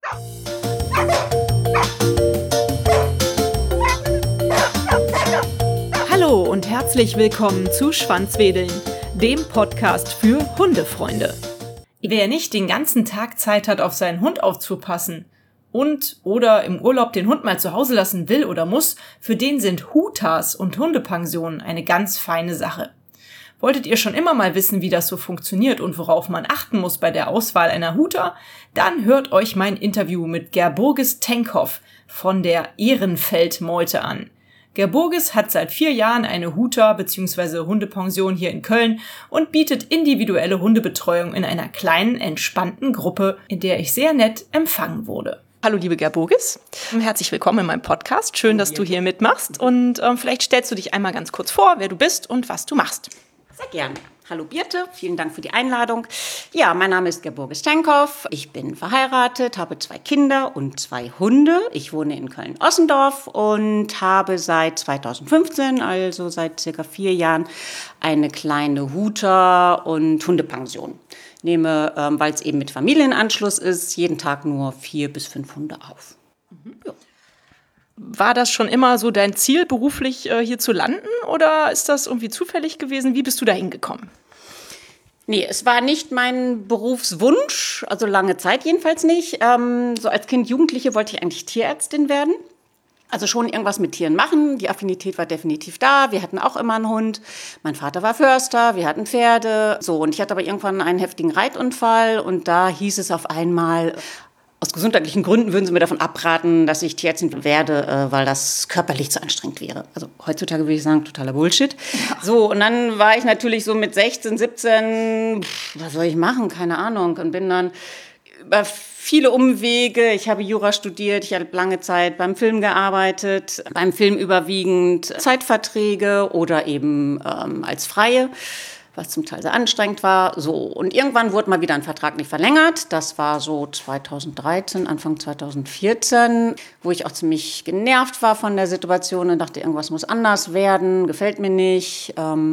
Hallo und herzlich willkommen zu Schwanzwedeln, dem Podcast für Hundefreunde. Wer nicht den ganzen Tag Zeit hat, auf seinen Hund aufzupassen oder im Urlaub den Hund mal zu Hause lassen will oder muss, für den sind Hutas und Hundepensionen eine ganz feine Sache. Wolltet ihr schon immer mal wissen, wie das so funktioniert und worauf man achten muss bei der Auswahl einer Huta? Dann hört euch mein Interview mit Gerburgis Tenkhoff von der Ehrenfeld-Meute an. Gerburgis hat seit 4 Jahren eine Huta bzw. Hundepension hier in Köln und bietet individuelle Hundebetreuung in einer kleinen, entspannten Gruppe, in der ich sehr nett empfangen wurde. Hallo liebe Gerburgis, herzlich willkommen in meinem Podcast. Schön, dass du hier mitmachst und vielleicht stellst du dich einmal ganz kurz vor, wer du bist und was du machst. Sehr gerne. Hallo Birte, vielen Dank für die Einladung. Ja, mein Name ist Gerburgis Tenkhoff. Ich bin verheiratet, habe 2 Kinder und 2 Hunde. Ich wohne in Köln-Ossendorf und habe seit 2015, also seit circa 4 Jahren, eine kleine Huta- und Hundepension. Nehme, weil es eben mit Familienanschluss ist, jeden Tag nur 4 bis 5 Hunde auf. Ja. War das schon immer so dein Ziel, beruflich hier zu landen oder ist das irgendwie zufällig gewesen? Wie bist du da hingekommen? Nee, es war nicht mein Berufswunsch, also lange Zeit jedenfalls nicht. So als Kind, Jugendliche wollte ich eigentlich Tierärztin werden. Also schon irgendwas mit Tieren machen. Die Affinität war definitiv da. Wir hatten auch immer einen Hund. Mein Vater war Förster, wir hatten Pferde. So, und ich hatte aber irgendwann einen heftigen Reitunfall und da hieß es auf einmal, aus gesundheitlichen Gründen würden sie mir davon abraten, dass ich Tierärztin werde, weil das körperlich zu anstrengend wäre. Also heutzutage würde ich sagen, totaler Bullshit. Ja. So, und dann war ich natürlich so mit 16, 17, was soll ich machen? Keine Ahnung. Und bin dann über viele Umwege, ich habe Jura studiert, ich habe lange Zeit beim Film gearbeitet, beim Film überwiegend Zeitverträge oder eben als Freie, was zum Teil sehr anstrengend war. So. Und irgendwann wurde mal wieder ein Vertrag nicht verlängert. Das war so 2013, Anfang 2014, wo ich auch ziemlich genervt war von der Situation und dachte, irgendwas muss anders werden, gefällt mir nicht.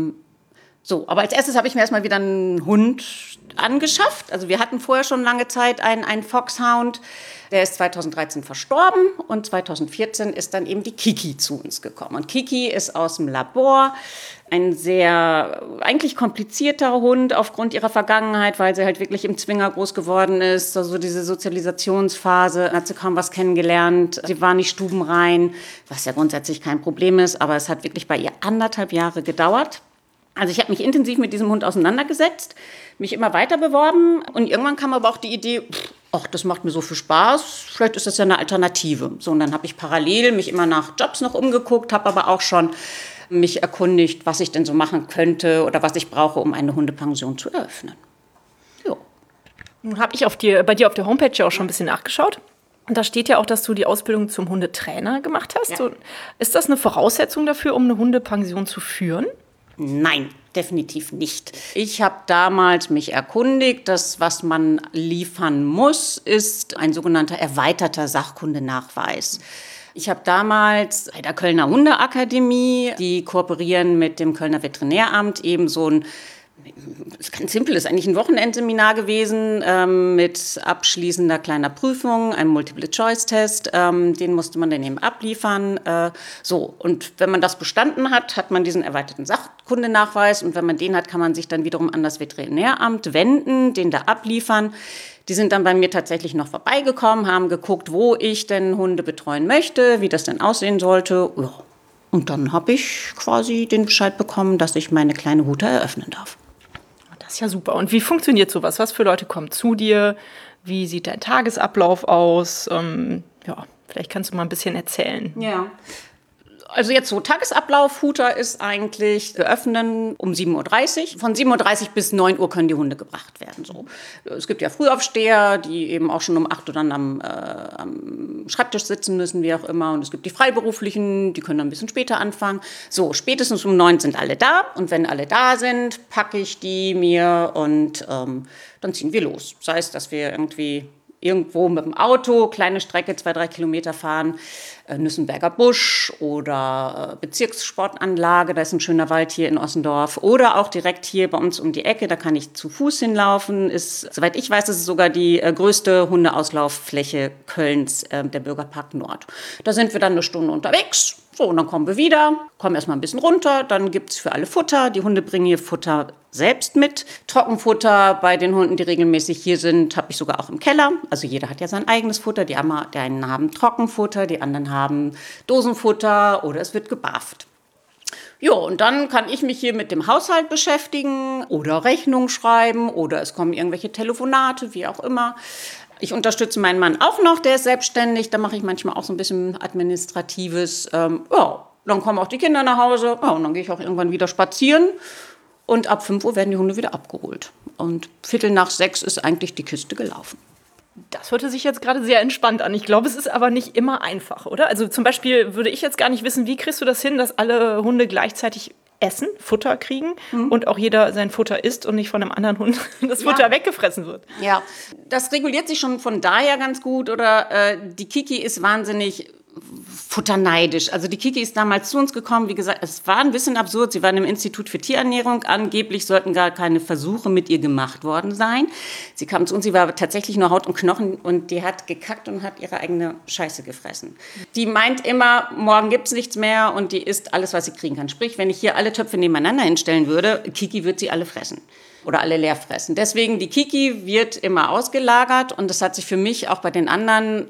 So, aber als erstes habe ich mir erstmal wieder einen Hund angeschafft. Also wir hatten vorher schon lange Zeit einen Foxhound. Der ist 2013 verstorben und 2014 ist dann eben die Kiki zu uns gekommen. Und Kiki ist aus dem Labor ein sehr eigentlich komplizierter Hund aufgrund ihrer Vergangenheit, weil sie halt wirklich im Zwinger groß geworden ist. Also diese Sozialisationsphase, hat sie kaum was kennengelernt. Sie war nicht stubenrein, was ja grundsätzlich kein Problem ist, aber es hat wirklich bei ihr 1,5 Jahre gedauert. Also ich habe mich intensiv mit diesem Hund auseinandergesetzt, mich immer weiter beworben und irgendwann kam aber auch die Idee, ach, das macht mir so viel Spaß, vielleicht ist das ja eine Alternative. So, und dann habe ich parallel mich immer nach Jobs noch umgeguckt, habe aber auch schon mich erkundigt, was ich denn so machen könnte oder was ich brauche, um eine Hundepension zu eröffnen. Jo. Nun habe ich bei dir auf der Homepage ja auch schon ein bisschen nachgeschaut. Und da steht ja auch, dass du die Ausbildung zum Hundetrainer gemacht hast. Ja. So, ist das eine Voraussetzung dafür, um eine Hundepension zu führen? Nein, definitiv nicht. Ich habe damals mich erkundigt, dass was man liefern muss, ist ein sogenannter erweiterter Sachkundenachweis. Ich habe damals bei der Kölner Hundeakademie, die kooperieren mit dem Kölner Veterinäramt, eben so ein, ganz simpel, ist eigentlich ein Wochenendseminar gewesen mit abschließender kleiner Prüfung, einem Multiple-Choice-Test, den musste man dann eben abliefern. So, und wenn man das bestanden hat, hat man diesen erweiterten Sachkundenachweis und wenn man den hat, kann man sich dann wiederum an das Veterinäramt wenden, den da abliefern. Die sind dann bei mir tatsächlich noch vorbeigekommen, haben geguckt, wo ich denn Hunde betreuen möchte, wie das denn aussehen sollte. Ja. Und dann habe ich quasi den Bescheid bekommen, dass ich meine kleine Huta eröffnen darf. Das ist ja super. Und wie funktioniert sowas? Was für Leute kommen zu dir? Wie sieht dein Tagesablauf aus? Ja, vielleicht kannst du mal ein bisschen erzählen. Ja. Also jetzt so Tagesablauf, Huta ist eigentlich, wir öffnen um 7:30 Uhr. Von 7:30 Uhr bis 9 Uhr können die Hunde gebracht werden. So. Es gibt ja Frühaufsteher, die eben auch schon um 8 Uhr dann am Schreibtisch sitzen müssen, wie auch immer. Und es gibt die Freiberuflichen, die können dann ein bisschen später anfangen. So, spätestens um 9 sind alle da. Und wenn alle da sind, packe ich die mir und dann ziehen wir los. Sei es, dass wir irgendwo mit dem Auto, kleine Strecke, 2-3 Kilometer fahren, Nüssenberger Busch oder Bezirkssportanlage, da ist ein schöner Wald hier in Ossendorf. Oder auch direkt hier bei uns um die Ecke, da kann ich zu Fuß hinlaufen. Ist, soweit ich weiß, ist es sogar die größte Hundeauslauffläche Kölns, der Bürgerpark Nord. Da sind wir dann eine Stunde unterwegs. So, und dann kommen wir wieder, kommen erstmal ein bisschen runter, dann gibt's für alle Futter. Die Hunde bringen ihr Futter selbst mit. Trockenfutter bei den Hunden, die regelmäßig hier sind, habe ich sogar auch im Keller. Also jeder hat ja sein eigenes Futter. Die einen haben Trockenfutter, die anderen haben Dosenfutter oder es wird gebafft. Jo, und dann kann ich mich hier mit dem Haushalt beschäftigen oder Rechnung schreiben oder es kommen irgendwelche Telefonate, wie auch immer. Ich unterstütze meinen Mann auch noch, der ist selbstständig. Da mache ich manchmal auch so ein bisschen Administratives. Dann kommen auch die Kinder nach Hause. Ja, und dann gehe ich auch irgendwann wieder spazieren. Und ab 5 Uhr werden die Hunde wieder abgeholt. Und 5:45 ist eigentlich die Kiste gelaufen. Das hörte sich jetzt gerade sehr entspannt an. Ich glaube, es ist aber nicht immer einfach, oder? Also zum Beispiel würde ich jetzt gar nicht wissen, wie kriegst du das hin, dass alle Hunde gleichzeitig essen, Futter kriegen und auch jeder sein Futter isst und nicht von einem anderen Hund das Futter weggefressen wird. Ja, das reguliert sich schon von daher ganz gut. Oder die Kiki ist wahnsinnig futterneidisch. Also die Kiki ist damals zu uns gekommen, wie gesagt, es war ein bisschen absurd. Sie war im Institut für Tierernährung. Angeblich sollten gar keine Versuche mit ihr gemacht worden sein. Sie kam zu uns, sie war tatsächlich nur Haut und Knochen und die hat gekackt und hat ihre eigene Scheiße gefressen. Die meint immer, morgen gibt's nichts mehr und die isst alles, was sie kriegen kann. Sprich, wenn ich hier alle Töpfe nebeneinander hinstellen würde, Kiki wird sie alle fressen. Oder alle leer fressen. Deswegen, die Kiki wird immer ausgelagert und das hat sich für mich auch bei den anderen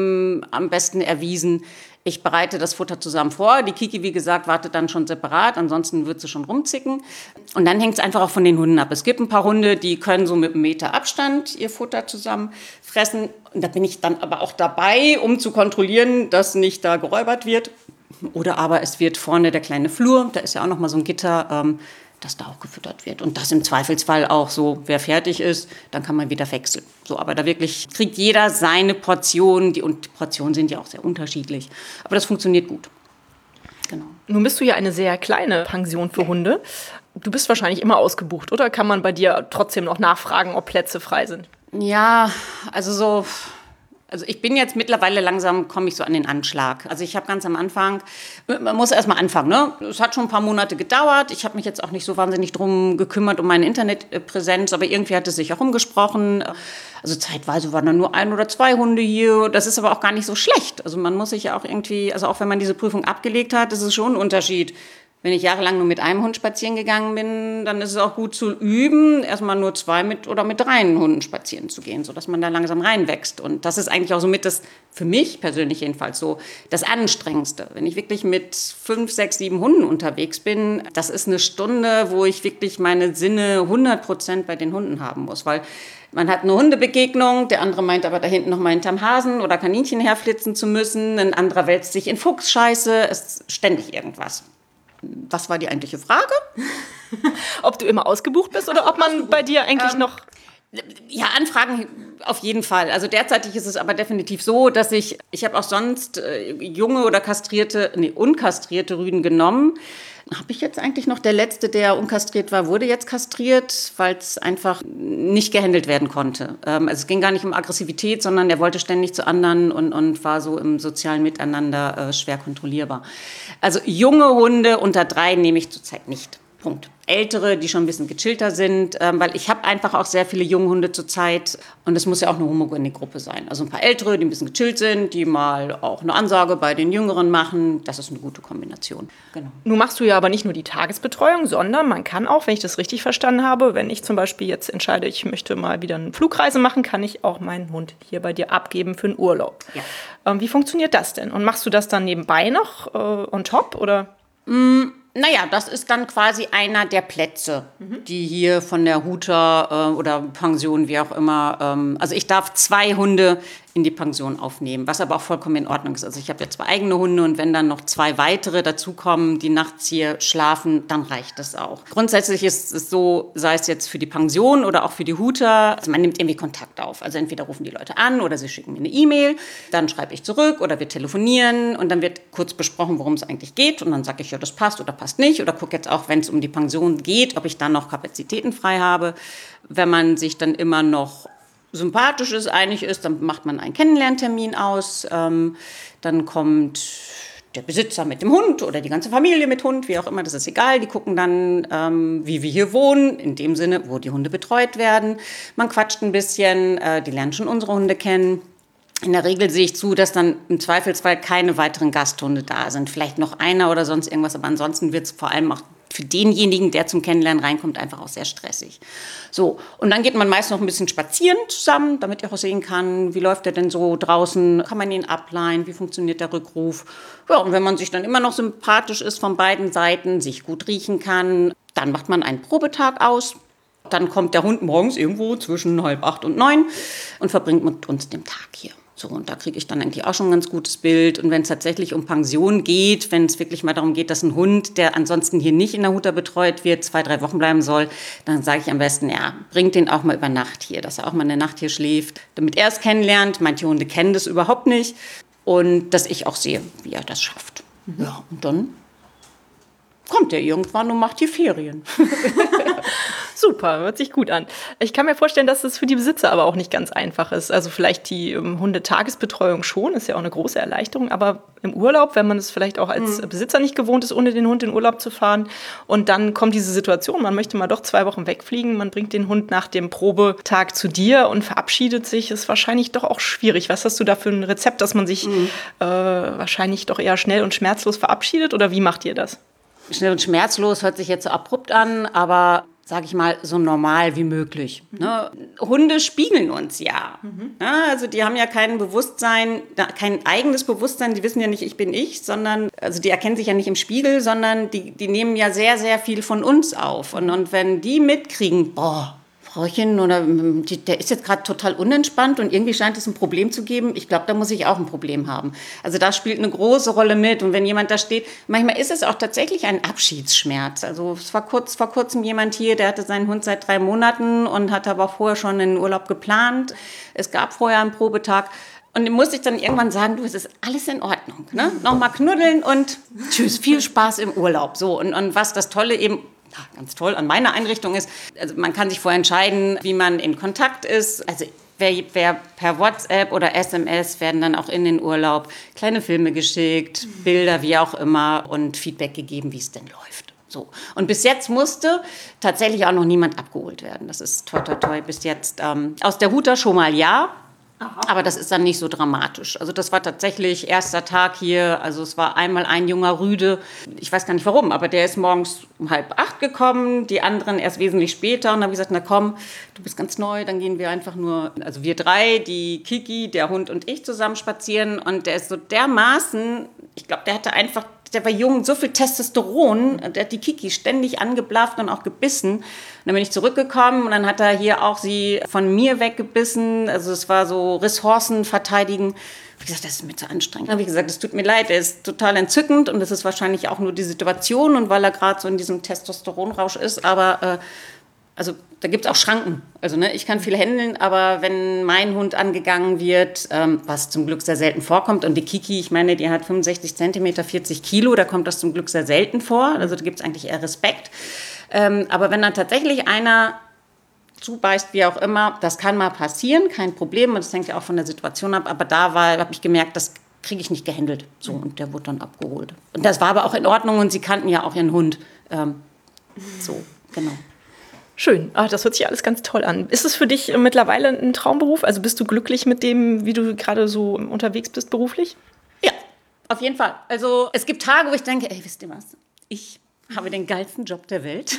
am besten erwiesen. Ich bereite das Futter zusammen vor. Die Kiki, wie gesagt, wartet dann schon separat, ansonsten wird sie schon rumzicken. Und dann hängt es einfach auch von den Hunden ab. Es gibt ein paar Hunde, die können so mit einem Meter Abstand ihr Futter zusammen fressen. Und da bin ich dann aber auch dabei, um zu kontrollieren, dass nicht da geräubert wird. Oder aber es wird vorne der kleine Flur, da ist ja auch noch mal so ein Gitter, dass da auch gefüttert wird. Und das im Zweifelsfall auch so, wer fertig ist, dann kann man wieder wechseln. So, aber da wirklich kriegt jeder seine Portion. Und die Portionen sind ja auch sehr unterschiedlich. Aber das funktioniert gut. Genau. Nun bist du ja eine sehr kleine Pension für Hunde. Du bist wahrscheinlich immer ausgebucht, oder? Kann man bei dir trotzdem noch nachfragen, ob Plätze frei sind? Ja, also ich bin jetzt mittlerweile langsam, komme ich so an den Anschlag. Also ich habe ganz am Anfang, man muss erst mal anfangen, ne? Es hat schon ein paar Monate gedauert. Ich habe mich jetzt auch nicht so wahnsinnig drum gekümmert, um meine Internetpräsenz, aber irgendwie hat es sich auch rumgesprochen. Also zeitweise waren dann nur 1 oder 2 Hunde hier. Das ist aber auch gar nicht so schlecht. Also man muss sich ja auch irgendwie, also auch wenn man diese Prüfung abgelegt hat, ist es schon ein Unterschied. Wenn ich jahrelang nur mit einem Hund spazieren gegangen bin, dann ist es auch gut zu üben, erstmal nur 2 mit 3 Hunden spazieren zu gehen, sodass man da langsam reinwächst. Und das ist eigentlich auch so mit das, für mich persönlich jedenfalls so, das Anstrengendste. Wenn ich wirklich mit 5, 6, 7 Hunden unterwegs bin, das ist eine Stunde, wo ich wirklich meine Sinne 100% bei den Hunden haben muss, weil man hat eine Hundebegegnung, der andere meint aber da hinten noch mal hinterm Hasen oder Kaninchen herflitzen zu müssen, ein anderer wälzt sich in Fuchsscheiße, es ist ständig irgendwas. Was war die eigentliche Frage? Ob du immer ausgebucht bist oder ob man bei dir eigentlich noch... Ja, Anfragen auf jeden Fall. Also derzeitig ist es aber definitiv so, dass ich habe auch sonst junge oder unkastrierte Rüden genommen. Habe ich jetzt eigentlich noch, der letzte, der unkastriert war, wurde jetzt kastriert, weil es einfach nicht gehandelt werden konnte. Also es ging gar nicht um Aggressivität, sondern er wollte ständig zu anderen und war so im sozialen Miteinander schwer kontrollierbar. Also junge Hunde unter 3 nehme ich zurzeit nicht. Punkt. Ältere, die schon ein bisschen gechillter sind, weil ich habe einfach auch sehr viele junge Hunde zurzeit und es muss ja auch eine homogene Gruppe sein. Also ein paar Ältere, die ein bisschen gechillt sind, die mal auch eine Ansage bei den Jüngeren machen, das ist eine gute Kombination. Genau. Nun machst du ja aber nicht nur die Tagesbetreuung, sondern man kann auch, wenn ich das richtig verstanden habe, wenn ich zum Beispiel jetzt entscheide, ich möchte mal wieder eine Flugreise machen, kann ich auch meinen Hund hier bei dir abgeben für einen Urlaub. Ja. Wie funktioniert das denn? Und machst du das dann nebenbei noch on top, oder? Naja, das ist dann quasi einer der Plätze, die hier von der Huter oder Pension, wie auch immer, also ich darf 2 Hunde in die Pension aufnehmen, was aber auch vollkommen in Ordnung ist. Also ich habe ja 2 eigene Hunde und wenn dann noch 2 weitere dazukommen, die nachts hier schlafen, dann reicht das auch. Grundsätzlich ist es so, sei es jetzt für die Pension oder auch für die Huter, also man nimmt irgendwie Kontakt auf. Also entweder rufen die Leute an oder sie schicken mir eine E-Mail, dann schreibe ich zurück oder wir telefonieren und dann wird kurz besprochen, worum es eigentlich geht und dann sage ich, ja, das passt oder passt nicht oder gucke jetzt auch, wenn es um die Pension geht, ob ich dann noch Kapazitäten frei habe. Wenn man sich dann immer noch sympathisch ist, einig ist, dann macht man einen Kennenlerntermin aus. Dann kommt der Besitzer mit dem Hund oder die ganze Familie mit Hund, wie auch immer, das ist egal. Die gucken dann, wie wir hier wohnen, in dem Sinne, wo die Hunde betreut werden. Man quatscht ein bisschen, die lernen schon unsere Hunde kennen. In der Regel sehe ich zu, dass dann im Zweifelsfall keine weiteren Gasthunde da sind. Vielleicht noch einer oder sonst irgendwas, aber ansonsten wird es vor allem auch für denjenigen, der zum Kennenlernen reinkommt, einfach auch sehr stressig. So, und dann geht man meist noch ein bisschen spazieren zusammen, damit ihr auch sehen kann, wie läuft der denn so draußen, kann man ihn ableihen, wie funktioniert der Rückruf. Ja, und wenn man sich dann immer noch sympathisch ist von beiden Seiten, sich gut riechen kann, dann macht man einen Probetag aus. Dann kommt der Hund morgens irgendwo zwischen 7:30 und 9 und verbringt mit uns den Tag hier. So, und da kriege ich dann eigentlich auch schon ein ganz gutes Bild. Und wenn es tatsächlich um Pension geht, wenn es wirklich mal darum geht, dass ein Hund, der ansonsten hier nicht in der Huta betreut wird, 2-3 Wochen bleiben soll, dann sage ich am besten, ja, bringt den auch mal über Nacht hier, dass er auch mal eine Nacht hier schläft, damit er es kennenlernt. Manche Hunde kennen das überhaupt nicht. Und dass ich auch sehe, wie er das schafft. Ja, und dann kommt er irgendwann und macht hier Ferien. Super, hört sich gut an. Ich kann mir vorstellen, dass es für die Besitzer aber auch nicht ganz einfach ist. Also vielleicht die Hundetagesbetreuung schon, ist ja auch eine große Erleichterung, aber im Urlaub, wenn man es vielleicht auch als Besitzer nicht gewohnt ist, ohne den Hund in Urlaub zu fahren und dann kommt diese Situation, man möchte mal doch 2 Wochen wegfliegen, man bringt den Hund nach dem Probetag zu dir und verabschiedet sich, ist wahrscheinlich doch auch schwierig. Was hast du da für ein Rezept, dass man sich wahrscheinlich doch eher schnell und schmerzlos verabschiedet oder wie macht ihr das? Schnell und schmerzlos hört sich jetzt so abrupt an, aber sage ich mal, so normal wie möglich. Ne? Hunde spiegeln uns ja. Ja. Also die haben ja kein Bewusstsein, kein eigenes Bewusstsein, die wissen ja nicht, ich bin ich, sondern, also die erkennen sich ja nicht im Spiegel, sondern die nehmen ja sehr, sehr viel von uns auf. Und wenn die mitkriegen, boah, Frauchen, oder der ist jetzt gerade total unentspannt und irgendwie scheint es ein Problem zu geben. Ich glaube, da muss ich auch ein Problem haben. Also da spielt eine große Rolle mit. Und wenn jemand da steht, manchmal ist es auch tatsächlich ein Abschiedsschmerz. Also es war vor kurzem jemand hier, der hatte seinen Hund seit 3 Monaten und hatte aber auch vorher schon einen Urlaub geplant. Es gab vorher einen Probetag. Und dem musste ich dann irgendwann sagen, du, es ist alles in Ordnung. Ne? Nochmal knuddeln und tschüss, viel Spaß im Urlaub. So, und was das Tolle eben ganz toll an meiner Einrichtung ist, also man kann sich vorher entscheiden, wie man in Kontakt ist. Also wer per WhatsApp oder SMS werden dann auch in den Urlaub kleine Filme geschickt, Bilder, wie auch immer und Feedback gegeben, wie es denn läuft. So. Und bis jetzt musste tatsächlich auch noch niemand abgeholt werden. Das ist toi, toi, toi, bis jetzt aus der Huta schon mal ja. Aha. Aber das ist dann nicht so dramatisch. Also das war tatsächlich erster Tag hier. Also es war einmal ein junger Rüde. Ich weiß gar nicht warum, aber der ist morgens um 7:30 gekommen. Die anderen erst wesentlich später. Und dann habe ich gesagt, na komm, du bist ganz neu. Dann gehen wir einfach nur, also wir 3, die Kiki, der Hund und ich zusammen spazieren. Und der ist so dermaßen, ich glaube, der war jung, so viel Testosteron, der hat die Kiki ständig angeblafft und auch gebissen. Und dann bin ich zurückgekommen und dann hat er hier auch sie von mir weggebissen. Also es war so Ressourcen verteidigen. Ich habe gesagt, das ist mir zu anstrengend. Dann habe ich gesagt, es tut mir leid, er ist total entzückend und das ist wahrscheinlich auch nur die Situation und weil er gerade so in diesem Testosteronrausch ist. Aber also da gibt es auch Schranken. Also ich kann viel händeln, aber wenn mein Hund angegangen wird, was zum Glück sehr selten vorkommt, und die Kiki, ich meine, die hat 65 Zentimeter, 40 Kilo, da kommt das zum Glück sehr selten vor. Also da gibt es eigentlich eher Respekt. Aber wenn dann tatsächlich einer zubeißt, wie auch immer, das kann mal passieren, kein Problem. Und das hängt ja auch von der Situation ab. Aber da habe ich gemerkt, das kriege ich nicht gehandelt. So, und der wurde dann abgeholt. Und das war aber auch in Ordnung und sie kannten ja auch ihren Hund. So, genau. Schön. Das hört sich alles ganz toll an. Ist es für dich mittlerweile ein Traumberuf? Also bist du glücklich mit dem, wie du gerade so unterwegs bist beruflich? Ja, auf jeden Fall. Also es gibt Tage, wo ich denke, ey, wisst ihr was? Ich habe den geilsten Job der Welt.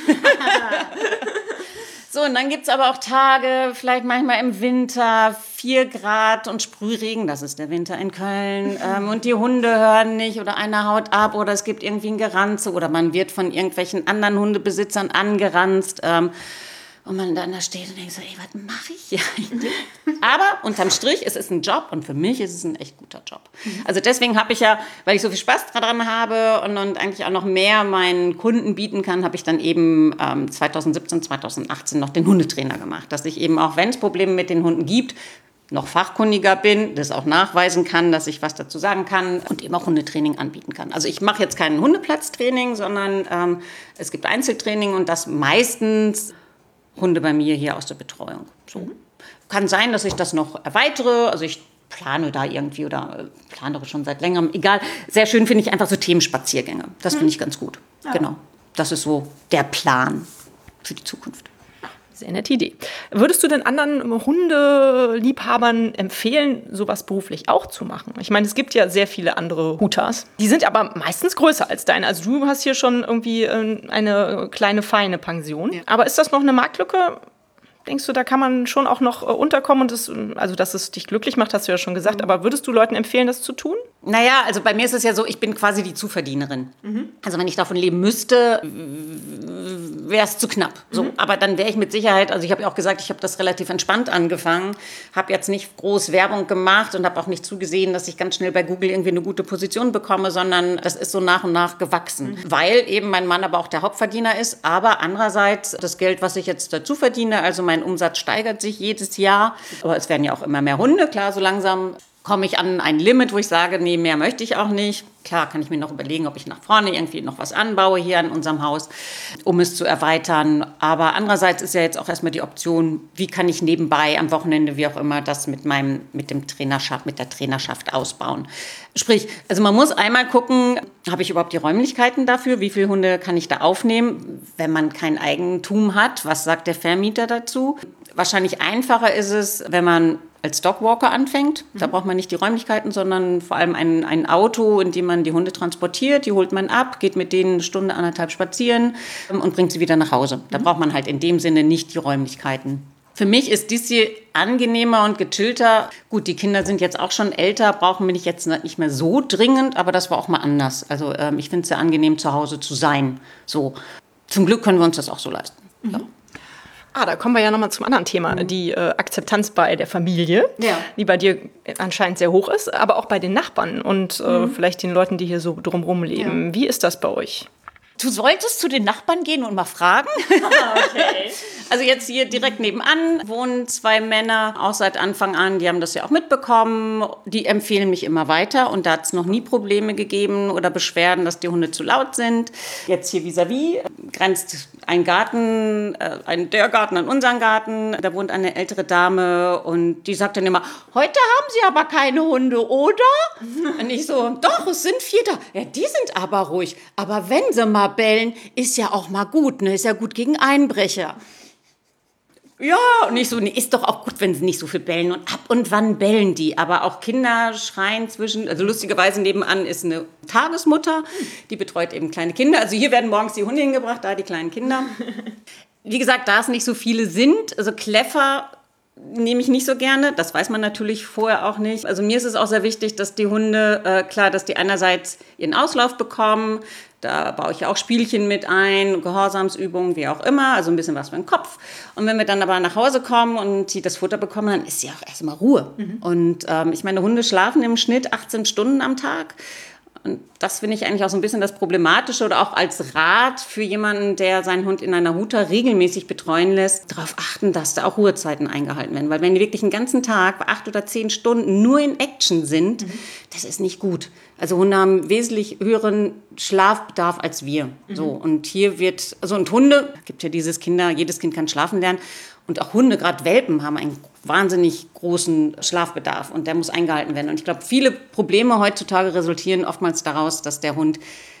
So, und dann gibt es aber auch Tage, vielleicht manchmal im Winter, 4 Grad und Sprühregen, das ist der Winter in Köln, und die Hunde hören nicht oder einer haut ab oder es gibt irgendwie ein Geranze oder man wird von irgendwelchen anderen Hundebesitzern angeranzt. Und man dann da steht und denkt so, ey, was mache ich hier eigentlich? Aber unterm Strich, es ist ein Job und für mich ist es ein echt guter Job. Also deswegen habe ich ja, weil ich so viel Spaß daran habe und eigentlich auch noch mehr meinen Kunden bieten kann, habe ich dann eben 2017, 2018 noch den Hundetrainer gemacht. Dass ich eben auch, wenn es Probleme mit den Hunden gibt, noch fachkundiger bin, das auch nachweisen kann, dass ich was dazu sagen kann und eben auch Hundetraining anbieten kann. Also ich mache jetzt kein Hundeplatztraining, sondern es gibt Einzeltraining und das meistens Hunde bei mir hier aus der Betreuung. So. Kann sein, dass ich das noch erweitere. Also ich plane da irgendwie oder plane schon seit längerem. Egal. Sehr schön finde ich einfach so Themenspaziergänge. Das finde ich ganz gut. Ja. Genau. Das ist so der Plan für die Zukunft. Sehr nette Idee. Würdest du denn anderen Hundeliebhabern empfehlen, sowas beruflich auch zu machen? Ich meine, es gibt ja sehr viele andere Hutas. Die sind aber meistens größer als deine. Also du hast hier schon irgendwie eine kleine, feine Pension. Ja. Aber ist das noch eine Marktlücke? Denkst du, da kann man schon auch noch unterkommen und dass es dich glücklich macht, hast du ja schon gesagt. Aber würdest du Leuten empfehlen, das zu tun? Naja, also bei mir ist es ja so, ich bin quasi die Zuverdienerin. Also wenn ich davon leben müsste, wäre es zu knapp. So, aber dann wäre ich mit Sicherheit, also ich habe ja auch gesagt, ich habe das relativ entspannt angefangen, habe jetzt nicht groß Werbung gemacht und habe auch nicht zugesehen, dass ich ganz schnell bei Google irgendwie eine gute Position bekomme, sondern das ist so nach und nach gewachsen. Weil eben mein Mann aber auch der Hauptverdiener ist, aber andererseits das Geld, was ich jetzt dazu verdiene, also mein Umsatz steigert sich jedes Jahr, aber es werden ja auch immer mehr Hunde, klar, so langsam komme ich an ein Limit, wo ich sage, nee, mehr möchte ich auch nicht. Klar, kann ich mir noch überlegen, ob ich nach vorne irgendwie noch was anbaue hier in unserem Haus, um es zu erweitern. Aber andererseits ist ja jetzt auch erstmal die Option, wie kann ich nebenbei am Wochenende, wie auch immer, das mit der Trainerschaft ausbauen. Sprich, also man muss einmal gucken, habe ich überhaupt die Räumlichkeiten dafür? Wie viele Hunde kann ich da aufnehmen? Wenn man kein Eigentum hat, was sagt der Vermieter dazu? Wahrscheinlich einfacher ist es, wenn man als Dogwalker anfängt. Da braucht man nicht die Räumlichkeiten, sondern vor allem ein Auto, in dem man die Hunde transportiert. Die holt man ab, geht mit denen 1 Stunde, 1,5 spazieren und bringt sie wieder nach Hause. Da braucht man halt in dem Sinne nicht die Räumlichkeiten. Für mich ist dies hier angenehmer und gechillter. Gut, die Kinder sind jetzt auch schon älter, brauchen wir jetzt nicht mehr so dringend, aber das war auch mal anders. Also ich finde es sehr angenehm, zu Hause zu sein. So. Zum Glück können wir uns das auch so leisten. Ja. Da kommen wir ja nochmal zum anderen Thema, die Akzeptanz bei der Familie, die bei dir anscheinend sehr hoch ist, aber auch bei den Nachbarn und vielleicht den Leuten, die hier so drumherum leben. Ja. Wie ist das bei euch? Du solltest zu den Nachbarn gehen und mal fragen. Okay. Also jetzt hier direkt nebenan wohnen 2 Männer, auch seit Anfang an. Die haben das ja auch mitbekommen. Die empfehlen mich immer weiter. Und da hat es noch nie Probleme gegeben oder Beschwerden, dass die Hunde zu laut sind. Jetzt hier vis-à-vis grenzt ein Garten, der Garten an unseren Garten. Da wohnt eine ältere Dame und die sagt dann immer, heute haben Sie aber keine Hunde, oder? Und ich so, doch, es sind 4 da. Ja, die sind aber ruhig. Aber wenn sie mal bellen, ist ja auch mal gut, ne? Ist ja gut gegen Einbrecher. Ja, und ich so, nee, ist doch auch gut, wenn sie nicht so viel bellen. Und ab und wann bellen die? Aber auch Kinder schreien also lustigerweise nebenan ist eine Tagesmutter, die betreut eben kleine Kinder. Also hier werden morgens die Hunde hingebracht, da die kleinen Kinder. Wie gesagt, da es nicht so viele sind, also Kläffer nehme ich nicht so gerne. Das weiß man natürlich vorher auch nicht. Also mir ist es auch sehr wichtig, dass die Hunde, dass die einerseits ihren Auslauf bekommen. Da baue ich auch Spielchen mit ein, Gehorsamsübungen, wie auch immer, also ein bisschen was für den Kopf. Und wenn wir dann aber nach Hause kommen und sie das Futter bekommen, dann ist ja auch erstmal Ruhe. Und ich meine, Hunde schlafen im Schnitt 18 Stunden am Tag. Und das finde ich eigentlich auch so ein bisschen das Problematische oder auch als Rat für jemanden, der seinen Hund in einer Huta regelmäßig betreuen lässt, darauf achten, dass da auch Ruhezeiten eingehalten werden. Weil wenn die wirklich den ganzen Tag 8 oder 10 Stunden nur in Action sind, das ist nicht gut. Also Hunde haben wesentlich höheren Schlafbedarf als wir. So, und hier und Hunde, gibt ja jedes Kind kann schlafen lernen. Und auch Hunde, gerade Welpen, haben einen wahnsinnig großen Schlafbedarf und der muss eingehalten werden. Und ich glaube, viele Probleme heutzutage resultieren oftmals daraus, dass der Hund,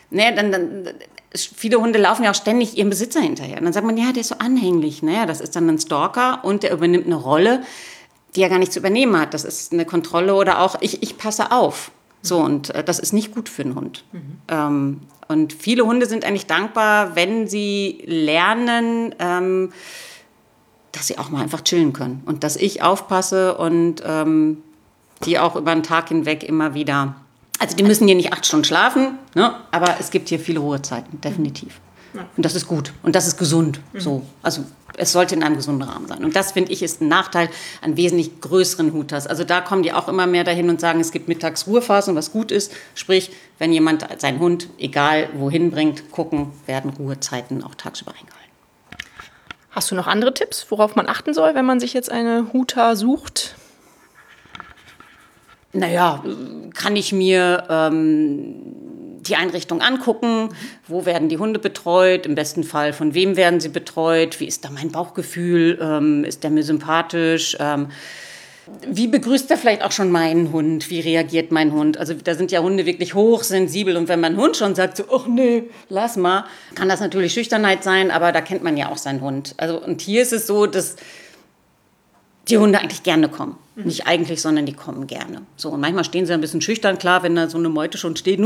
viele Hunde laufen ja auch ständig ihrem Besitzer hinterher. Und dann sagt man, ja, der ist so anhänglich. Naja, das ist dann ein Stalker und der übernimmt eine Rolle, die er gar nicht zu übernehmen hat. Das ist eine Kontrolle oder auch, ich passe auf. So, und das ist nicht gut für einen Hund. Und viele Hunde sind eigentlich dankbar, wenn sie lernen, dass sie auch mal einfach chillen können und dass ich aufpasse und die auch über den Tag hinweg immer wieder, also die müssen hier nicht 8 Stunden schlafen, ne? Aber es gibt hier viele Ruhezeiten, definitiv. Und das ist gut und das ist gesund. So. Also es sollte in einem gesunden Rahmen sein. Und das, finde ich, ist ein Nachteil an wesentlich größeren Hutas. Also da kommen die auch immer mehr dahin und sagen, es gibt mittags Ruhephasen, was gut ist. Sprich, wenn jemand seinen Hund, egal wohin bringt, gucken, werden Ruhezeiten auch tagsüber eingehalten. Hast du noch andere Tipps, worauf man achten soll, wenn man sich jetzt eine Huta sucht? Naja, kann ich mir die Einrichtung angucken, wo werden die Hunde betreut, im besten Fall von wem werden sie betreut, wie ist da mein Bauchgefühl, ist der mir sympathisch, wie begrüßt er vielleicht auch schon meinen Hund, wie reagiert mein Hund, also da sind ja Hunde wirklich hochsensibel und wenn mein Hund schon sagt so, ach nee, lass mal, kann das natürlich Schüchternheit sein, aber da kennt man ja auch seinen Hund. Also und hier ist es so, dass die Hunde eigentlich gerne kommen. Nicht eigentlich, sondern die kommen gerne. So, und manchmal stehen sie ein bisschen schüchtern, klar, wenn da so eine Meute schon steht.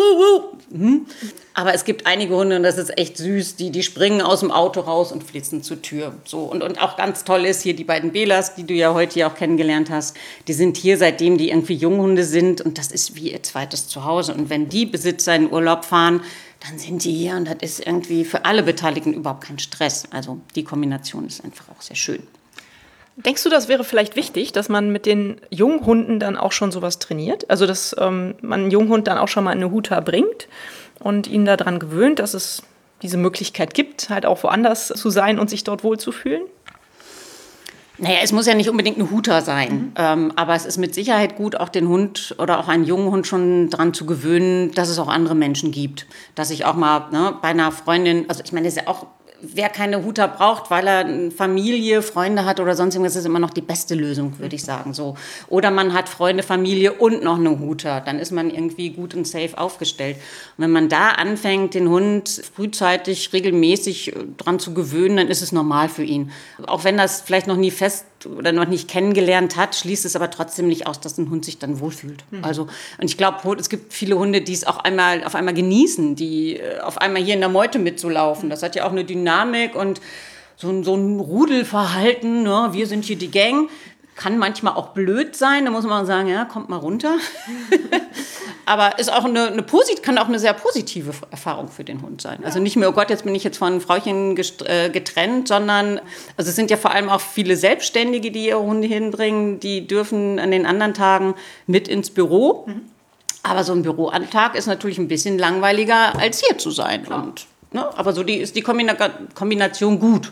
Aber es gibt einige Hunde, und das ist echt süß, die springen aus dem Auto raus und flitzen zur Tür. So, und auch ganz toll ist hier die beiden Belas, die du ja heute hier auch kennengelernt hast. Die sind hier, seitdem die irgendwie Junghunde sind. Und das ist wie ihr zweites Zuhause. Und wenn die Besitzer in Urlaub fahren, dann sind die hier. Und das ist irgendwie für alle Beteiligten überhaupt kein Stress. Also die Kombination ist einfach auch sehr schön. Denkst du, das wäre vielleicht wichtig, dass man mit den Junghunden dann auch schon sowas trainiert? Also, dass man einen Junghund dann auch schon mal in eine Huta bringt und ihn daran gewöhnt, dass es diese Möglichkeit gibt, halt auch woanders zu sein und sich dort wohlzufühlen? Naja, es muss ja nicht unbedingt eine Huta sein, aber es ist mit Sicherheit gut, auch den Hund oder auch einen jungen Hund schon daran zu gewöhnen, dass es auch andere Menschen gibt. Dass ich auch mal bei einer Freundin, also ich meine, das ist ja auch, wer keine Huta braucht, weil er eine Familie, Freunde hat oder sonst irgendwas, ist immer noch die beste Lösung, würde ich sagen. So. Oder man hat Freunde, Familie und noch eine Huta. Dann ist man irgendwie gut und safe aufgestellt. Und wenn man da anfängt, den Hund frühzeitig, regelmäßig dran zu gewöhnen, dann ist es normal für ihn. Auch wenn das vielleicht noch nie fest oder noch nicht kennengelernt hat, schließt es aber trotzdem nicht aus, dass ein Hund sich dann wohlfühlt. Also, und ich glaube, es gibt viele Hunde, die es auch auf einmal genießen, die auf einmal hier in der Meute mitzulaufen. Das hat ja auch eine Dynamik und so ein Rudelverhalten, ne? Wir sind hier die Gang. Kann manchmal auch blöd sein, da muss man sagen, ja, kommt mal runter. Aber ist auch kann auch eine sehr positive Erfahrung für den Hund sein. Also nicht mehr, oh Gott, jetzt bin ich jetzt von einem Frauchen getrennt, sondern also es sind ja vor allem auch viele Selbstständige, die ihre Hunde hinbringen, die dürfen an den anderen Tagen mit ins Büro. Aber so ein Büroantag ist natürlich ein bisschen langweiliger, als hier zu sein. Und, ne, aber so ist die Kombination gut.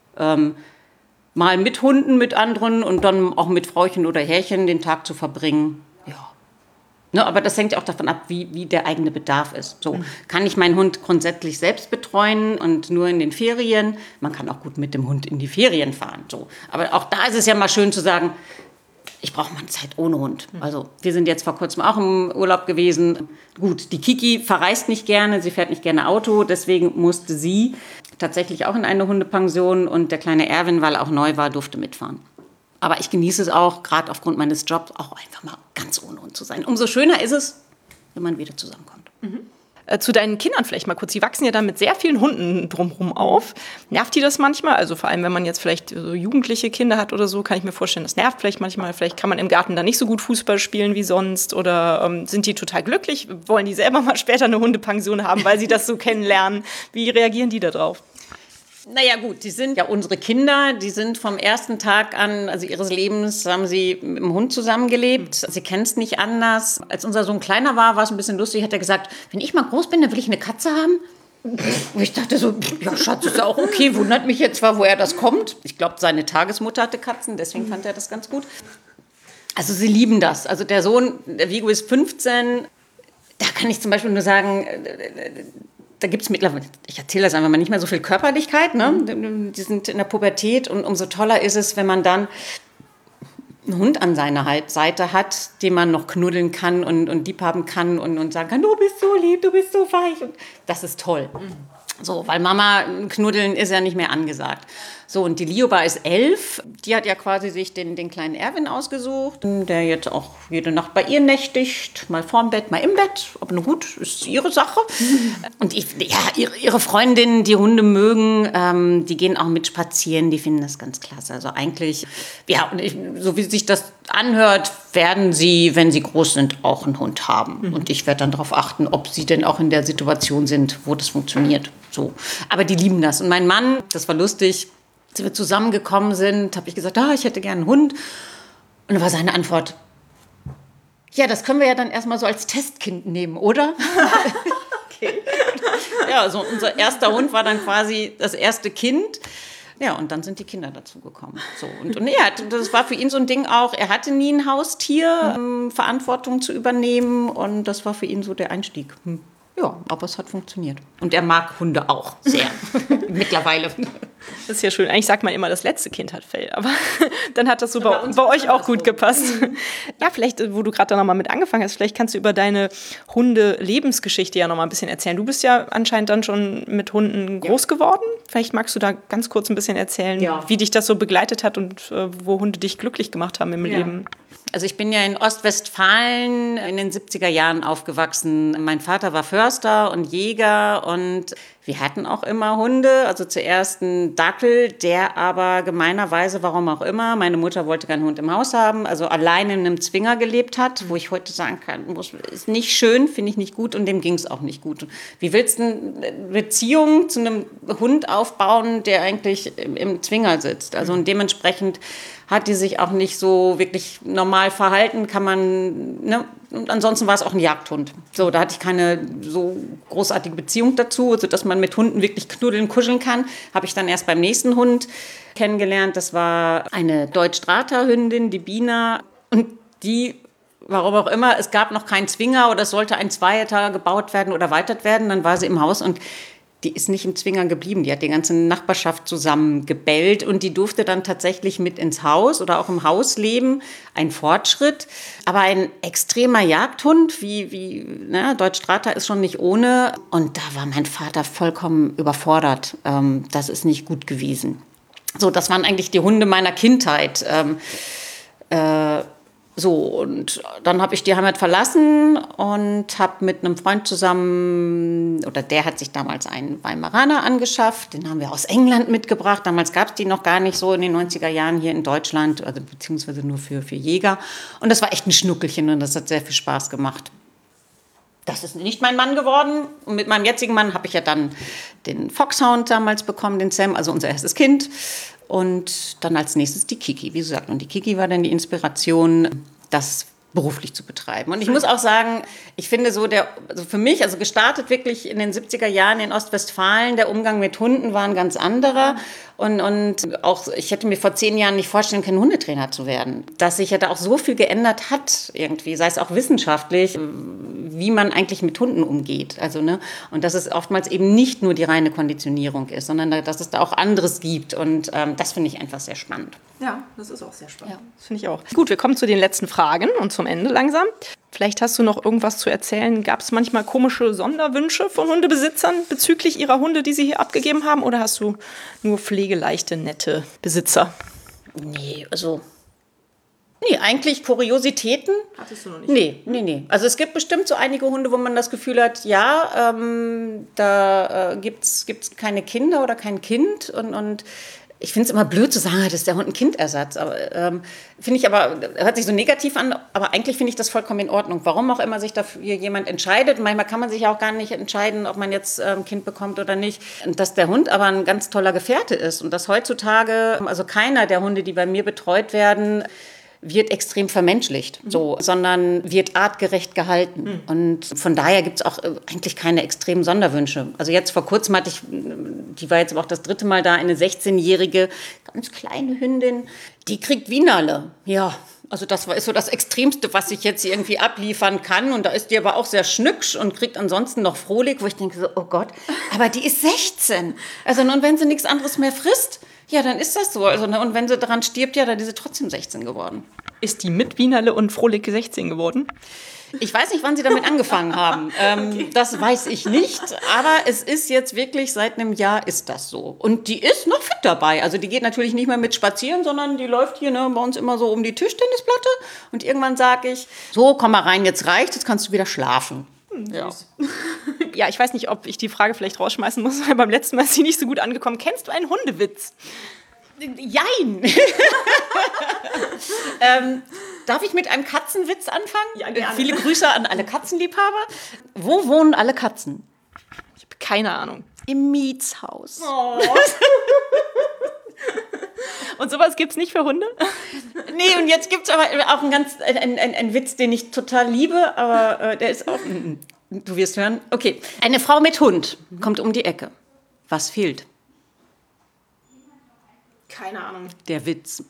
Mal mit Hunden, mit anderen und dann auch mit Frauchen oder Herrchen den Tag zu verbringen. Ja. Ne, aber das hängt ja auch davon ab, wie der eigene Bedarf ist. So, kann ich meinen Hund grundsätzlich selbst betreuen und nur in den Ferien? Man kann auch gut mit dem Hund in die Ferien fahren. So. Aber auch da ist es ja mal schön zu sagen, ich brauche mal Zeit ohne Hund. Also wir sind jetzt vor kurzem auch im Urlaub gewesen. Gut, die Kiki verreist nicht gerne, sie fährt nicht gerne Auto, deswegen musste sie tatsächlich auch in eine Hundepension und der kleine Erwin, weil er auch neu war, durfte mitfahren. Aber ich genieße es auch, gerade aufgrund meines Jobs, auch einfach mal ganz ohne Hund zu sein. Umso schöner ist es, wenn man wieder zusammenkommt. Zu deinen Kindern vielleicht mal kurz. Die wachsen ja dann mit sehr vielen Hunden drumherum auf. Nervt die das manchmal? Also vor allem, wenn man jetzt vielleicht so jugendliche Kinder hat oder so, kann ich mir vorstellen, das nervt vielleicht manchmal. Vielleicht kann man im Garten dann nicht so gut Fußball spielen wie sonst. Oder sind die total glücklich? Wollen die selber mal später eine Hundepension haben, weil sie das so kennenlernen? Wie reagieren die da drauf? Naja gut, die sind ja unsere Kinder, die sind vom ersten Tag an, also ihres Lebens, haben sie mit dem Hund zusammengelebt. Sie kennen es nicht anders. Als unser Sohn kleiner war es ein bisschen lustig, hat er gesagt, wenn ich mal groß bin, dann will ich eine Katze haben. Und ich dachte so, ja Schatz, ist ja auch okay, wundert mich jetzt zwar, woher das kommt. Ich glaube, seine Tagesmutter hatte Katzen, deswegen fand er das ganz gut. Also sie lieben das. Also der Sohn, der Vigo ist 15, da kann ich zum Beispiel nur sagen, da gibt es mittlerweile, ich erzähle das einfach mal, nicht mehr so viel Körperlichkeit. Ne? Die sind in der Pubertät und umso toller ist es, wenn man dann einen Hund an seiner Seite hat, den man noch knuddeln kann und lieb haben kann und sagen kann, du bist so lieb, du bist so weich. Und das ist toll. So, weil Mama knuddeln ist ja nicht mehr angesagt. So, und die Lioba ist 11. Die hat ja quasi sich den kleinen Erwin ausgesucht, der jetzt auch jede Nacht bei ihr nächtigt. Mal vorm Bett, mal im Bett. Aber nun gut, ist ihre Sache. Und ihre Freundinnen, die Hunde mögen, die gehen auch mit spazieren. Die finden das ganz klasse. Also eigentlich, ja, so wie sich das anhört, werden sie, wenn sie groß sind, auch einen Hund haben. Und ich werde dann darauf achten, ob sie denn auch in der Situation sind, wo das funktioniert. So. Aber die lieben das. Und mein Mann, das war lustig, als wir zusammengekommen sind, habe ich gesagt, ich hätte gerne einen Hund. Und dann war seine Antwort, ja, das können wir ja dann erstmal so als Testkind nehmen, oder? Okay. Ja, also unser erster Hund war dann quasi das erste Kind. Ja, und dann sind die Kinder dazu gekommen. So, und das war für ihn so ein Ding auch, er hatte nie ein Haustier, Verantwortung zu übernehmen. Und das war für ihn so der Einstieg. Ja, aber es hat funktioniert. Und er mag Hunde auch sehr. Mittlerweile. Das ist ja schön. Eigentlich sagt man immer, das letzte Kind hat Fell. Aber dann hat das so bei euch auch gut gepasst. Ja, vielleicht, wo du gerade da nochmal mit angefangen hast, vielleicht kannst du über deine Hunde-Lebensgeschichte ja nochmal ein bisschen erzählen. Du bist ja anscheinend dann schon mit Hunden groß geworden. Vielleicht magst du da ganz kurz ein bisschen erzählen, wie dich das so begleitet hat und wo Hunde dich glücklich gemacht haben im Leben. Also ich bin ja in Ostwestfalen in den 70er Jahren aufgewachsen. Mein Vater war Förster und Jäger und wir hatten auch immer Hunde. Also zuerst einen Dackel, der aber gemeinerweise, warum auch immer, meine Mutter wollte keinen Hund im Haus haben, also alleine in einem Zwinger gelebt hat, wo ich heute sagen kann, ist nicht schön, finde ich nicht gut und dem ging es auch nicht gut. Wie willst du eine Beziehung zu einem Hund aufbauen, der eigentlich im Zwinger sitzt? Also und dementsprechend hat die sich auch nicht so wirklich normal verhalten, kann man, ne? Und ansonsten war es auch ein Jagdhund. So, da hatte ich keine so großartige Beziehung dazu, sodass man mit Hunden wirklich knuddeln, kuscheln kann. Habe ich dann erst beim nächsten Hund kennengelernt. Das war eine Deutsch-Strata-Hündin, die Bina. Und die, warum auch immer, es gab noch keinen Zwinger oder es sollte ein Zweiter gebaut werden oder erweitert werden. Dann war sie im Haus und die ist nicht im Zwinger geblieben. Die hat die ganze Nachbarschaft zusammengebellt und die durfte dann tatsächlich mit ins Haus oder auch im Haus leben. Ein Fortschritt. Aber ein extremer Jagdhund, wie Deutsch-Strata ist schon nicht ohne. Und da war mein Vater vollkommen überfordert. Das ist nicht gut gewesen. So, das waren eigentlich die Hunde meiner Kindheit. Und dann habe ich die Heimat verlassen und habe mit einem Freund zusammen, oder der hat sich damals einen Weimaraner angeschafft, den haben wir aus England mitgebracht. Damals gab es die noch gar nicht so in den 90er Jahren hier in Deutschland, also beziehungsweise nur für Jäger. Und das war echt ein Schnuckelchen und das hat sehr viel Spaß gemacht. Das ist nicht mein Mann geworden. Und mit meinem jetzigen Mann habe ich ja dann den Foxhound damals bekommen, den Sam, also unser erstes Kind. Und dann als nächstes die Kiki, wie gesagt. Und die Kiki war dann die Inspiration, das beruflich zu betreiben. Und ich muss auch sagen, ich finde also für mich, also gestartet wirklich in den 70er Jahren in Ostwestfalen, der Umgang mit Hunden war ein ganz anderer. Und auch, ich hätte mir vor 10 Jahren nicht vorstellen können, Hundetrainer zu werden. Dass sich ja da auch so viel geändert hat irgendwie, sei es auch wissenschaftlich, wie man eigentlich mit Hunden umgeht. Also, ne? Und dass es oftmals eben nicht nur die reine Konditionierung ist, sondern dass es da auch anderes gibt. Und das finde ich einfach sehr spannend. Ja, das ist auch sehr spannend. Ja. Das finde ich auch. Gut, wir kommen zu den letzten Fragen und zum Ende langsam. Vielleicht hast du noch irgendwas zu erzählen. Gab es manchmal komische Sonderwünsche von Hundebesitzern bezüglich ihrer Hunde, die sie hier abgegeben haben? Oder hast du nur pflegeleichte, nette Besitzer? Nee, eigentlich Kuriositäten. Hattest du noch nicht? Nee. Also es gibt bestimmt so einige Hunde, wo man das Gefühl hat, ja, da gibt's keine Kinder oder kein Kind und ich finde es immer blöd zu sagen, das ist der Hund ein Kindersatz. Aber finde ich hört sich so negativ an, aber eigentlich finde ich das vollkommen in Ordnung. Warum auch immer sich dafür jemand entscheidet. Manchmal kann man sich ja auch gar nicht entscheiden, ob man jetzt ein Kind bekommt oder nicht. Und dass der Hund aber ein ganz toller Gefährte ist. Und dass heutzutage, also keiner der Hunde, die bei mir betreut werden, wird extrem vermenschlicht, sondern wird artgerecht gehalten. Und von daher gibt es auch eigentlich keine extremen Sonderwünsche. Also jetzt vor kurzem die war jetzt aber auch das 3. Mal da, eine 16-jährige, ganz kleine Hündin, die kriegt Wienerle. Ja, also das ist so das Extremste, was ich jetzt irgendwie abliefern kann. Und da ist die aber auch sehr schnücksch und kriegt ansonsten noch Frohlig, wo ich denke so, oh Gott, aber die ist 16. Also nun, wenn sie nichts anderes mehr frisst, ja, dann ist das so. Also, und wenn sie daran stirbt, ja, dann ist sie trotzdem 16 geworden. Ist die mit Wienerle und Frohlig 16 geworden? Ich weiß nicht, wann sie damit angefangen haben. Okay. Das weiß ich nicht. Aber es ist jetzt wirklich, seit einem Jahr ist das so. Und die ist noch fit dabei. Also die geht natürlich nicht mehr mit spazieren, sondern die läuft hier bei uns immer so um die Tischtennisplatte. Und irgendwann sage ich, so, komm mal rein, jetzt reicht, jetzt kannst du wieder schlafen. Ja. Ja, ich weiß nicht, ob ich die Frage vielleicht rausschmeißen muss, weil beim letzten Mal ist sie nicht so gut angekommen. Kennst du einen Hundewitz? Jein. Darf ich mit einem Katzenwitz anfangen? Ja, gerne. Viele Grüße an alle Katzenliebhaber. Wo wohnen alle Katzen? Ich habe keine Ahnung. Im Mietshaus. Oh. Und sowas gibt's nicht für Hunde? Nee, und jetzt gibt's aber auch einen Witz, den ich total liebe, aber der ist auch... Du wirst hören. Okay. Eine Frau mit Hund kommt um die Ecke. Was fehlt? Keine Ahnung. Der Witz.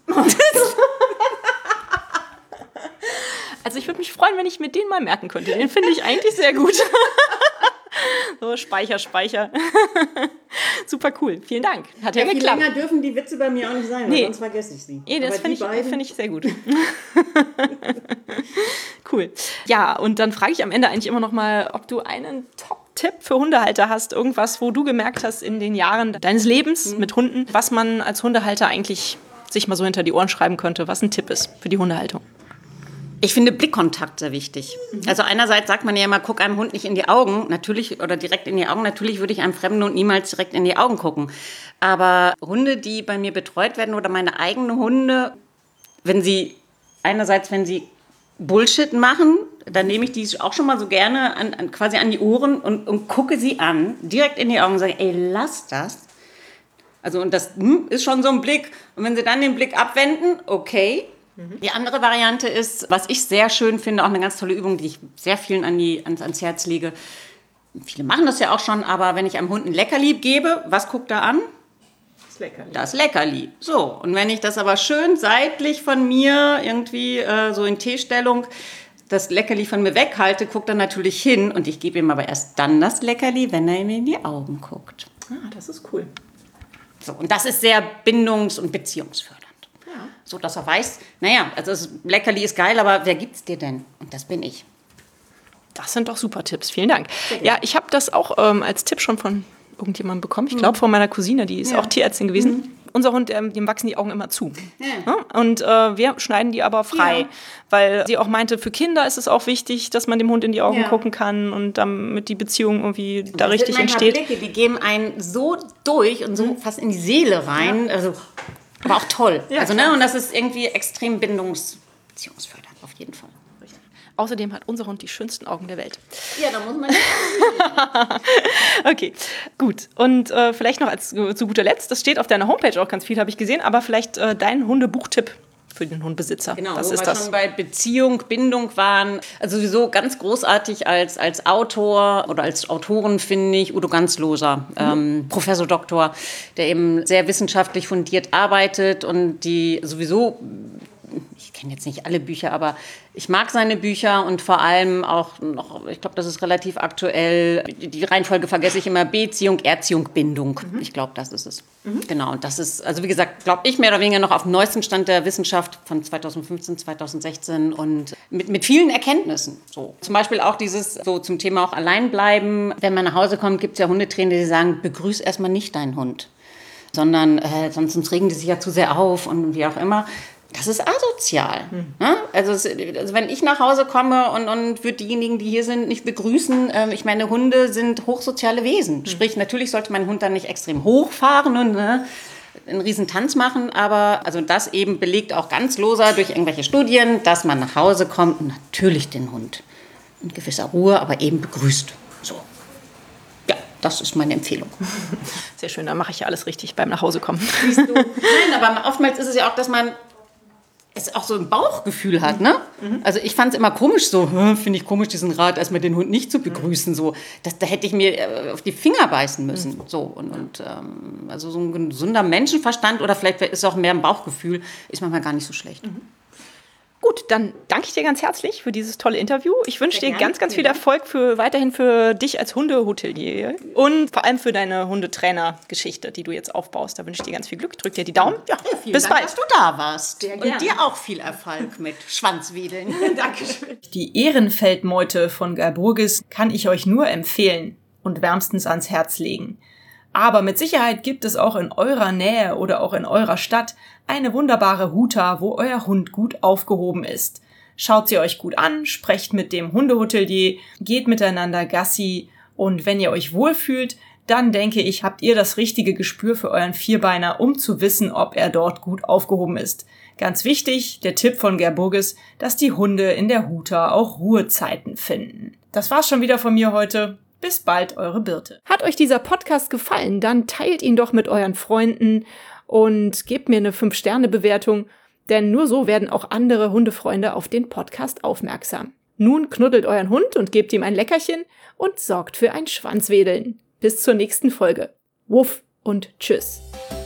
Also ich würde mich freuen, wenn ich mir den mal merken könnte. Den finde ich eigentlich sehr gut. So, Speicher. Super cool. Vielen Dank. Hat ja Viel geklappt. länger dürfen die Witze bei mir auch nicht sein, weil sonst vergesse ich sie. Nee, das finde ich sehr gut. Cool. Ja, und dann frage ich am Ende eigentlich immer noch mal, ob du einen Top-Tipp für Hundehalter hast. Irgendwas, wo du gemerkt hast in den Jahren deines Lebens mit Hunden, was man als Hundehalter eigentlich sich mal so hinter die Ohren schreiben könnte, was ein Tipp ist für die Hundehaltung. Ich finde Blickkontakt sehr wichtig. Also einerseits sagt man ja immer, guck einem Hund nicht in die Augen, natürlich, oder direkt in die Augen. Natürlich würde ich einem fremden Hund niemals direkt in die Augen gucken. Aber Hunde, die bei mir betreut werden oder meine eigenen Hunde, wenn sie Bullshit machen, dann nehme ich die auch schon mal so gerne quasi an die Ohren und gucke sie an, direkt in die Augen und sage, ey, lass das. Also und das ist schon so ein Blick. Und wenn sie dann den Blick abwenden, okay. Die andere Variante ist, was ich sehr schön finde, auch eine ganz tolle Übung, die ich sehr vielen ans Herz lege. Viele machen das ja auch schon, aber wenn ich einem Hund ein Leckerli gebe, was guckt er an? Das Leckerli. So, und wenn ich das aber schön seitlich von mir irgendwie so in T-Stellung das Leckerli von mir weghalte, guckt er natürlich hin und ich gebe ihm aber erst dann das Leckerli, wenn er mir in die Augen guckt. Ah, das ist cool. So, und das ist sehr bindungs- und beziehungsfördernd. Ja. So, dass er weiß, naja, also das Leckerli ist geil, aber wer gibt's dir denn? Und das bin ich. Das sind doch super Tipps. Vielen Dank. Ja, ich habe das auch als Tipp schon von irgendjemandem bekommen. Ich glaube, von meiner Cousine, die ist auch Tierärztin gewesen. Unser Hund, dem wachsen die Augen immer zu. Ja. Und wir schneiden die aber frei, weil sie auch meinte, für Kinder ist es auch wichtig, dass man dem Hund in die Augen gucken kann und damit die Beziehung irgendwie da richtig entsteht. Blicke, die geben einen so durch und so fast in die Seele rein. Ja. Also, aber auch toll. Ja, also, ne, und das ist irgendwie extrem beziehungsfördernd, auf jeden Fall. Außerdem hat unser Hund die schönsten Augen der Welt. Ja, da muss man nicht. Okay, gut. Und vielleicht noch zu guter Letzt, das steht auf deiner Homepage auch ganz viel, habe ich gesehen, aber vielleicht dein Hundebuchtipp für den Hundebesitzer. Genau, was wo ist wir das? schon bei Beziehung, Bindung waren. Also sowieso ganz großartig als Autor oder als Autorin finde ich Udo Ganzloser, Professor Doktor, der eben sehr wissenschaftlich fundiert arbeitet und die sowieso, ich kenne jetzt nicht alle Bücher, aber ich mag seine Bücher und vor allem auch noch, ich glaube, das ist relativ aktuell, die Reihenfolge vergesse ich immer, Beziehung, Erziehung, Bindung. Ich glaube, das ist es. Genau, und das ist, also wie gesagt, glaube ich, mehr oder weniger noch auf dem neuesten Stand der Wissenschaft von 2015, 2016 und mit vielen Erkenntnissen. So. Zum Beispiel auch dieses, so zum Thema auch allein bleiben. Wenn man nach Hause kommt, gibt es ja Hundetrainer, die sagen, begrüß erstmal nicht deinen Hund, sondern sonst regen die sich ja zu sehr auf und wie auch immer. Das ist asozial. Ne? Also wenn ich nach Hause komme und würde diejenigen, die hier sind, nicht begrüßen, ich meine, Hunde sind hochsoziale Wesen. Sprich, natürlich sollte mein Hund dann nicht extrem hochfahren und einen riesen Tanz machen, aber also das eben belegt auch ganz loser durch irgendwelche Studien, dass man nach Hause kommt und natürlich den Hund in gewisser Ruhe, aber eben begrüßt. So. Ja, das ist meine Empfehlung. Sehr schön, dann mache ich ja alles richtig beim Nachhausekommen. Siehst du? Nein, aber oftmals ist es ja auch, dass man es auch so ein Bauchgefühl hat, ne? Also ich fand es immer komisch, so, finde ich komisch, diesen Rat, erstmal den Hund nicht zu begrüßen, so. Da hätte ich mir auf die Finger beißen müssen, so. Und also so ein gesunder Menschenverstand oder vielleicht ist es auch mehr ein Bauchgefühl, ist manchmal gar nicht so schlecht. Gut, dann danke ich dir ganz herzlich für dieses tolle Interview. Ich wünsche dir ganz, ganz viel Erfolg weiterhin für dich als Hundehotelier und vor allem für deine Hundetrainer-Geschichte, die du jetzt aufbaust. Da wünsche ich dir ganz viel Glück. Drück dir die Daumen. Ja, bis bald. Dass du da warst. Und dir auch viel Erfolg mit Schwanzwedeln. Dankeschön. Die Ehrenfeldmeute von Walpurgis kann ich euch nur empfehlen und wärmstens ans Herz legen. Aber mit Sicherheit gibt es auch in eurer Nähe oder auch in eurer Stadt eine wunderbare Huta, wo euer Hund gut aufgehoben ist. Schaut sie euch gut an, sprecht mit dem Hundehotelier, geht miteinander Gassi und wenn ihr euch wohlfühlt, dann denke ich, habt ihr das richtige Gespür für euren Vierbeiner, um zu wissen, ob er dort gut aufgehoben ist. Ganz wichtig, der Tipp von Walpurgis, dass die Hunde in der Huta auch Ruhezeiten finden. Das war's schon wieder von mir heute. Bis bald, eure Birte. Hat euch dieser Podcast gefallen, dann teilt ihn doch mit euren Freunden und gebt mir eine 5-Sterne-Bewertung, denn nur so werden auch andere Hundefreunde auf den Podcast aufmerksam. Nun knuddelt euren Hund und gebt ihm ein Leckerchen und sorgt für ein Schwanzwedeln. Bis zur nächsten Folge. Wuff und tschüss.